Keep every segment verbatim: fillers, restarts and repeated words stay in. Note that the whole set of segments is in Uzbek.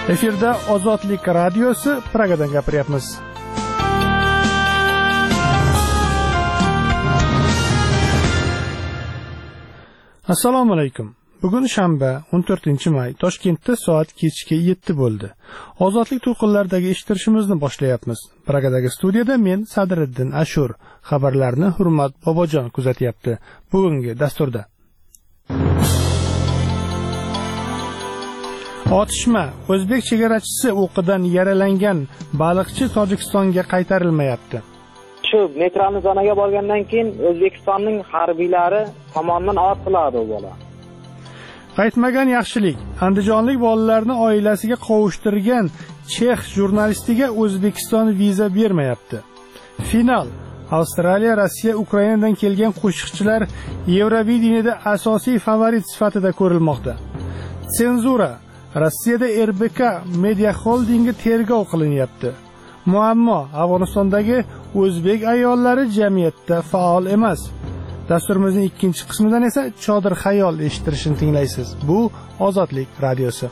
Efirda Ozodlik radiosi Pragadan gapiryapmiz. Assalomu alaykum. Bugun shanba, o'n to'rtinchi may, Toshkentda soat kechki yetti bo'ldi. Ozodlik to'lqinlaridagi eshittirishimizni boshlayapmiz. Pragadagi studiyada men Sadriddin Ashur, xabarlarni Hurmat Bobojon kuzatyapti. Bugungi dasturda otishma. O'zbek chegarachisi o'qidan yaralangan baliqchi Tojikistonga qaytarilmayapti. Shu metroni zonaga borgandan keyin O'zbekistonning harbiylari tomonidan otiladi u bola. Qaytmagan yaxshilik. Andijonlik bolalarni oilasiga qovushtirgan chex jurnalistiga O'zbekiston viza bermayapti. Final. Avstraliya, Rossiya, Ukrainadan kelgan qo'shiqchilar Eurovideniyada asosiy favorit sifatida ko'rilmoqda. Senzura. Rossiyada R B K Media Holdingi tergov qilinyapti. Muammo: Afg'onistondagi o'zbek ayollari jamiyatda faol emas. Dasturimizning ikkinchi qismidan esa Chodir xayol eshittirishini tinglaysiz. Bu Ozodlik radiosi.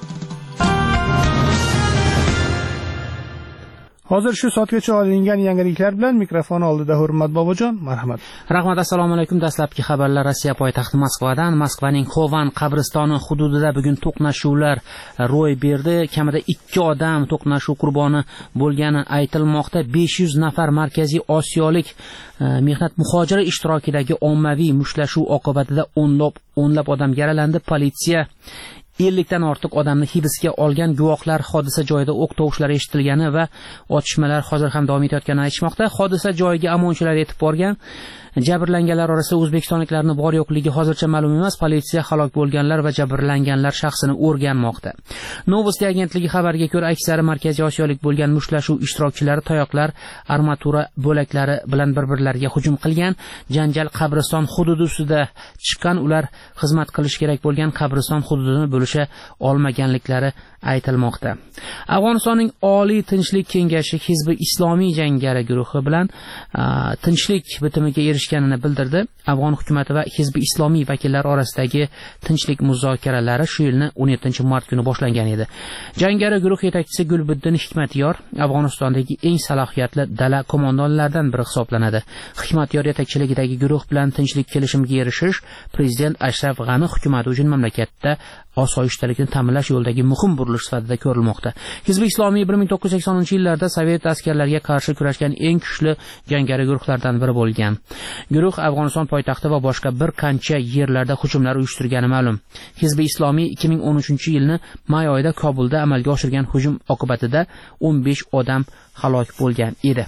Hozir shu soatgacha olingan yangiliklar bilan mikrofon oldida Hurmat Bobojon, marhamat. Rahmat, assalomu alaykum. Dastlabki xabarlar Rossiya poytaxti Moskvadan. Moskvaning Xovan qabristoni hududida bugun to'qnashuvlar ro'y berdi. Kamida ikki odam to'qnashuv qurboni bo'lgani aytilmoqda. besh yuz nafar Markaziy Osiyolik mehnat muhojiri ishtirokidagi ommaviy mushtlashuv oqibatida o'nlab o'nlab odam yaralandi. Politsiya ellikdan ortiq odamni hibsga olgan. Guvohlar hodisa joyida o'q tovushlari eshitilgani va otishmalar hozir ham davom etayotganini aytishmoqda. Hodisa joyiga OMONchilar yetib borgan. Jabrlanganlar orasida o'zbekistonliklarning bor yo'qligi hozircha ma'lum emas. Politsiya halok bo'lganlar va jabrlanganlar shaxsini o'rganmoqda. Novosti agentligi xabariga ko'ra, aksari Markaziy Osiyolik bo'lgan mushtlashuv ishtirokchilari tayoqlar, armatura bo'laklari bilan bir-birlariga hujum qilgan. Janjal qabriston hududi ustida chiqqan. Ular xizmat qilish kerak bo'lgan qabriston hududini bo'lisha olmaganliklari aytilmoqda. Afg'onistonning Oliy tinchlik kengashi Hizbi Islomiy jangari guruhi bilan tinchlik bitimiga erishganini bildirdi. Afg'on hukumati va Hizbi Islomiy vakillari orasidagi tinchlik muzokaralari shu yilning o'n yettinchi mart kuni boshlangan edi. Jangari guruh yetakchisi Gulbuddin Hikmatyor Afg'onistondagi eng salohiyatli dala qo'mondonlaridan biri hisoblanadi. Hikmatyor yetakchiligidagi guruh bilan tinchlik kelishimiga erishish prezident Ashraf G'ani hukumati uchun mamlakatda osoyishtalikni ta'minlash yo'lidagi muhim burilish sifatida ko'rilmoqda. Hizbi Islomiy bir ming to'qqiz yuz saksoninchi yillarda Sovet askarlariga qarshi kurashgan eng kuchli jangari guruhlardan biri bo'lgan. Guruh Afg'oniston poytaxti va boshqa bir qancha yerlarda hujumlar uyushtirgani ma'lum. Hizbi Islomiy ikki ming o'n uchinchi yilni may oyida Kobulda amalga oshirgan hujum oqibatida o'n besh odam halok bo'lgan edi.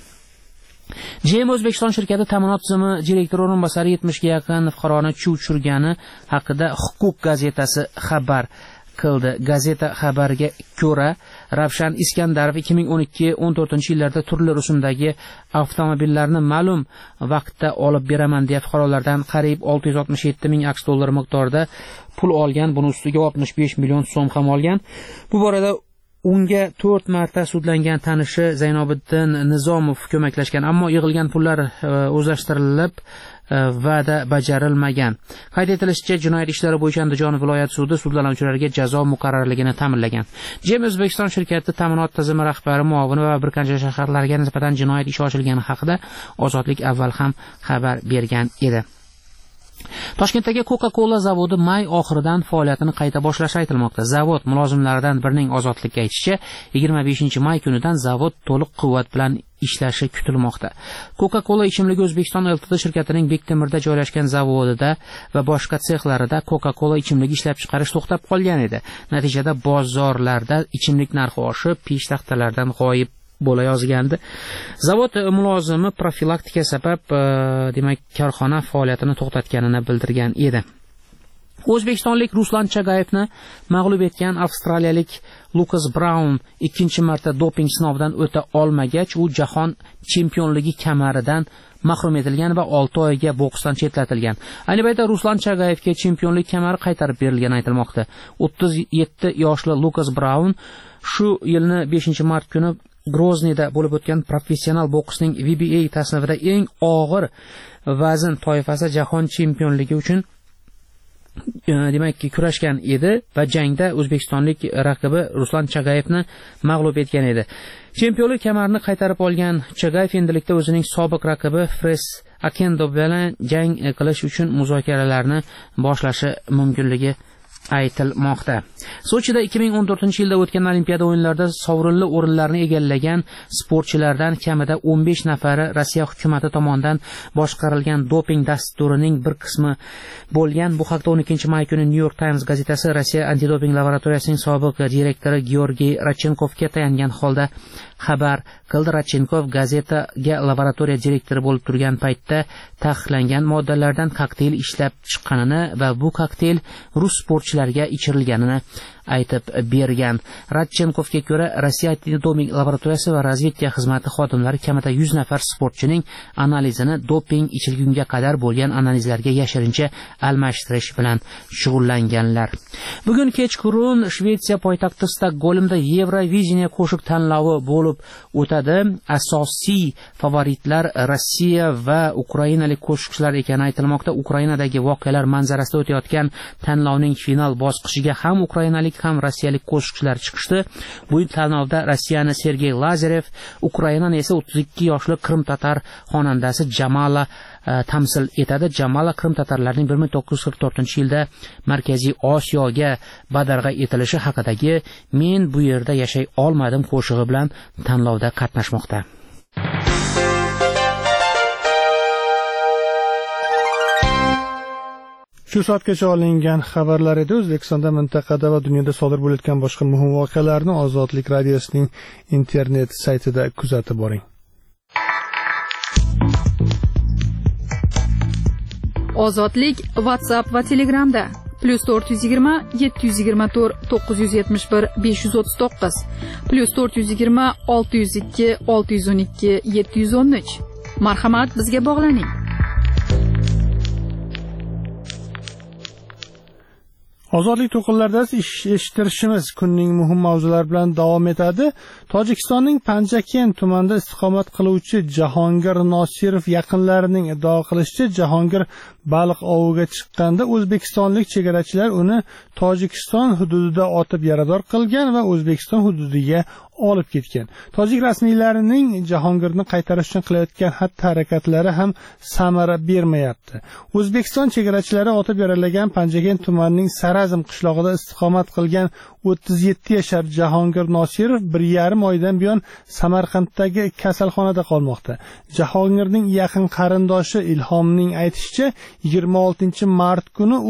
J M O'zbekiston shirkati ta'minot tizimi direktori o'rinbosari yetmishga yaqin fuqaroni chuv tushirgani haqida Huquq gazetasi xabar qildi. Gazeta xabariga ko'ra, Ravshan Iskandarov ikki ming o'n ikki o'n to'rtinchi yillarda turli rusumdagi avtomobillarni ma'lum vaqtda olib beraman deya fuqarolardan qariyb olti yuz oltmish yetti ming aqsh dollari miqdorida pul olgan. Buni ustiga oltmish besh million so'm ham olgan. Bu borada unga to'rt marta sudlangan tanishi Zaynobiddin Nizomov ko'maklashgan, ammo yig'ilgan pullar o'zlashtirilib va'da bajarilmagan. Qayd etilishicha, jinoyat ishlari bo'yicha Andijon viloyat sudi sudlanuvchilarga jazo muqarrarligini ta'minlagan. J M O'zbekiston shirkati ta'minot tizimi rahbari muovini va bir qancha shaharlarga nisbatan jinoyat ishi ochilgani haqida Ozodlik avval ham xabar bergan edi. Toshkentdagi Coca-Cola zavodi may oxiridan faoliyatini qayta boshlashi aytilmoqda. Zavod mulozimlaridan birining Ozodlikka aytishicha, yigirma beshinchi may kunidan zavod to'liq quvvat bilan ishlashi kutilmoqda. Coca-Cola ichimligi O'zbekiston L T D shirkatining Bektemirda joylashgan zavodida va boshqa sexlarida Coca-Cola ichimligi ishlab chiqarish to'xtab qolgan edi. Natijada bozorlarda ichimlik narxi oshib, peshtaxtalardan g'oyib bo'la yozgandi. Zavod mulozimi profilaktika sabab, demak, korxona faoliyatini to'xtatganini bildirgan edi. O'zbekistonlik Ruslan Chagayevni mag'lub etgan avstraliyalik Lukas Braun ikkinchi marta doping sinovidan o'ta olmagach, u jahon chempionligi kamaridan mahrum etilgan va olti oyga boksdan chetlatilgan. Ayni paytda Ruslan Chagayevga chempionlik kamari qaytarib berilgani aytilmoqda. o'ttiz yetti yoshli Lukas Braun shu yilning beshinchi mart kuni Grozniyda bo'lib o'tgan professional boksning V B A tasnifida eng og'ir vazn toifasi jahon chempionligi uchun demak kurashgan edi va jangda o'zbekistonlik raqibi Ruslan Chagayevni mag'lub etgan edi. Chempionlik kamarini qaytarib olgan Chagayev endilikda o'zining sobiq raqibi Fres Akendo bilan jang qilish uchun muzokaralarni boshlashi mumkinligi aytilmoqda. Sochida ikki ming o'n to'rtinchi yilda o'tgan Olimpiada o'yinlarida sovrinli o'rinlarni egallagan sportchilardan kamida o'n besh nafari Rossiya hukumati tomonidan boshqarilgan doping dasturining bir qismi bo'lgan. Bu haqda o'n ikkinchi may kuni New York Times gazetasi Rossiya antidoping laboratoriyasining sobiq direktori Georgiy Radchenkovga tayangan holda xabar qildi. Radchenkov gazetaga laboratoriya direktori bo'lib turgan paytda taqiqlangan moddalardan kokteyl ishlab chiqqanini va bu kokteyl rus sportchilariga ichirilganini aytib bergan. Radchenkovga ko'ra, Rossiya antidoping laboratoriyasi va razvedka xizmati xodimlari kamida yuz nafar sportchining analizini doping ichilgunga qadar bo'lgan analizlarga yashirincha almashtirish bilan shug'ullanganlar. Bugun kechqurun Shvetsiya poytaxti Stokgolmda Euroviziya qo'shiq tanlovi bo'lib o'tadi. Asosiy favoritlar Rossiya va ukrainalik qo'shiqchilar ekani aytilmoqda. Ukrainadagi voqealar manzarasida o'tayotgan tanlovning final bosqichiga ham ukrainalik ham rossiyalik qo'shiqchilar chiqishdi. Bu tanlovda Rossiyani Sergey Lazarev, Ukrainani esa o'ttiz ikki yoshli Qrim-tatar xonandasi Jamala e, tamsil etadi. Jamala Qrim-tatarlarning bir ming to'qqiz yuz qirq to'rtinchi yilda Markaziy Osiyoga badarg'a etilishi haqidagi "Men bu yerda yashay olmadim" qo'shig'i bilan tanlovda qatnashmoqda. Shu soatgacha olingan xabarlar edi. O'zbekistonda, mintaqada va dunyoda sodir bo'layotgan boshqa muhim voqealarni Ozodlik radiosining internet saytida kuzatib boring. Ozodlik WhatsApp va Telegramda plus to'rt yuz yigirma yetti yuz yigirma to'rt to'qqiz yuz yetmish bir besh yuz o'ttiz to'qqiz plus to'rt yuz yigirma olti yuz ikki olti yuz o'n ikki yetti yuz o'n uch. Marhamat, bizga bog'laning. Ozodlik to'qinlarida eshittirishimiz kunning muhim mavzulari bilan davom etadi. Tojikistonning Panjaken tumanida istiqomat qiluvchi Jahongir Nosirov yaqinlarining iddao qilishicha, Jahongir baliq oviga chiqqanda o'zbekistonlik chegarachilar uni Tojikiston hududida otib yarador qilgan va O'zbekiston hududiga olib ketgan. Tojik rasmiylarining Jahongirni qaytarish uchun qilayotgan xatti-harakatlari ham samara bermayapti. O'zbekiston chegarachilari otib yaralagan Panjaken tumanining Sarazm qishlog'ida istiqomat qilgan o'ttiz yetti yashar Jahongir Nosirov bir yarim oydan buyon Samarqanddagi kasalxonada qolmoqda. Jahongirning yaqin qarindoshi Ilhomning aytishicha, yigirma oltinchi mart kuni